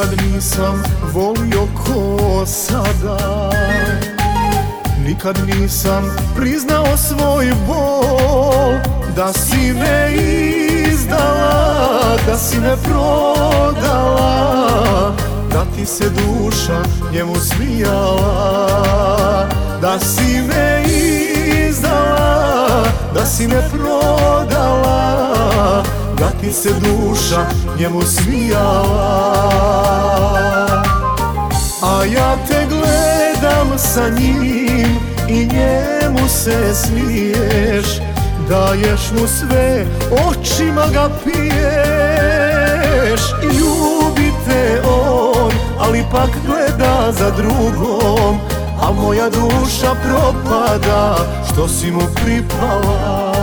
Nikad nisam volio ko sada, nikad nisam priznao svoj bol. Da si me izdala, da si me prodala, da ti se duša njemu smijala. Da si me izdala, da si me prodala, da ti se duša njemu smijala. A ja te gledam sa njim i njemu se smiješ. Daješ mu sve, očima ga piješ. I ljubi te on, ali pak gleda za drugom. A moja duša propada što si mu pripala.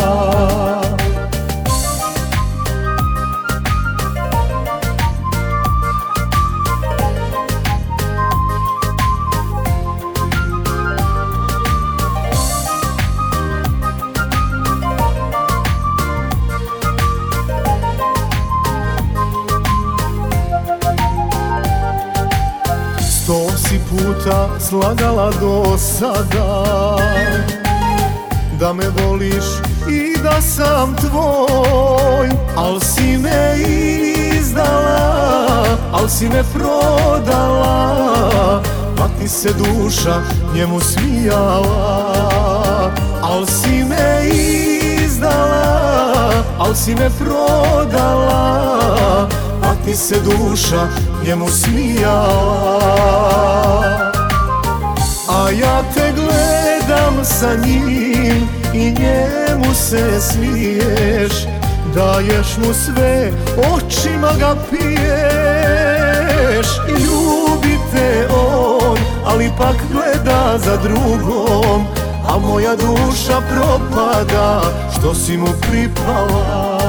Sto si puta slagala do sada, da me voliš i da sam tvoj. Al si me izdala, al si me prodala, pa ti se duša njemu smijala. Al si me izdala, al si me prodala, pa ti se duša njemu smijala. A ja te gledam sa njim i njemu se smiješ. Daješ mu sve, očima ga piješ. I ljubi te on, ali pak gleda za drugom. A moja duša propada što si mu pripala.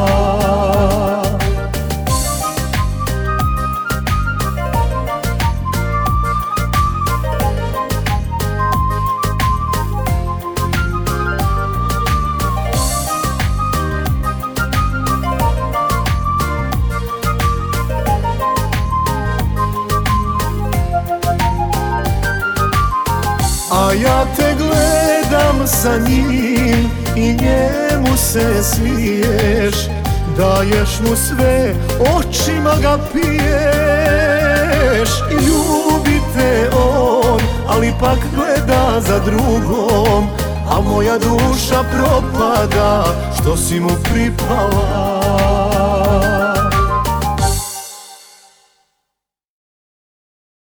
A ja te gledam sa njim i njemu se smiješ. Daješ mu sve, očima ga piješ. I ljubi te on, ali pak gleda za drugom. A moja duša propada što si mu pripala.